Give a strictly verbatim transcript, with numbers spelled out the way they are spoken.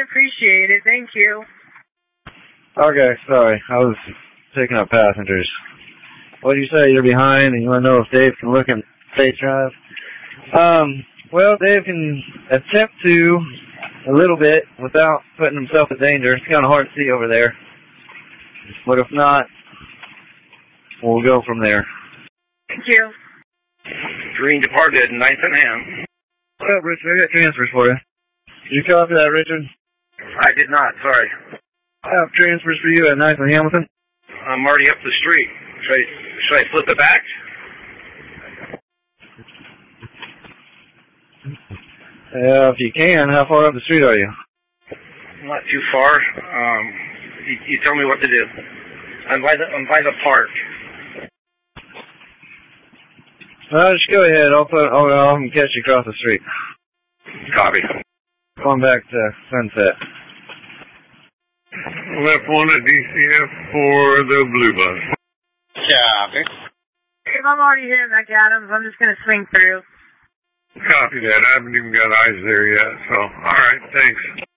appreciate it. Thank you. Okay, sorry. I was picking up passengers. What do you say? You're behind and you want to know if Dave can look at State Drive? Um, well, Dave can attempt to a little bit without putting himself in danger. It's kind of hard to see over there. But if not, we'll go from there. Thank you. Green departed, ninth and Ham. What's up, Richard? I got transfers for you. Did you copy that, Richard? I did not, sorry. I have transfers for you at ninth and Hamilton. I'm already up the street. Should I, should I flip it back? Yeah, if you can. How far up the street are you? Not too far. Um, you, you tell me what to do. I'm by the I'm by the park. Well, just go ahead. I'll put. I'll, I'll catch you across the street. Copy. Going back to Sunset. Left one at D C F for the blue bus. Copy. If I'm already here, McAdams, I'm just going to swing through. Copy that. I haven't even got eyes there yet, so, alright, thanks.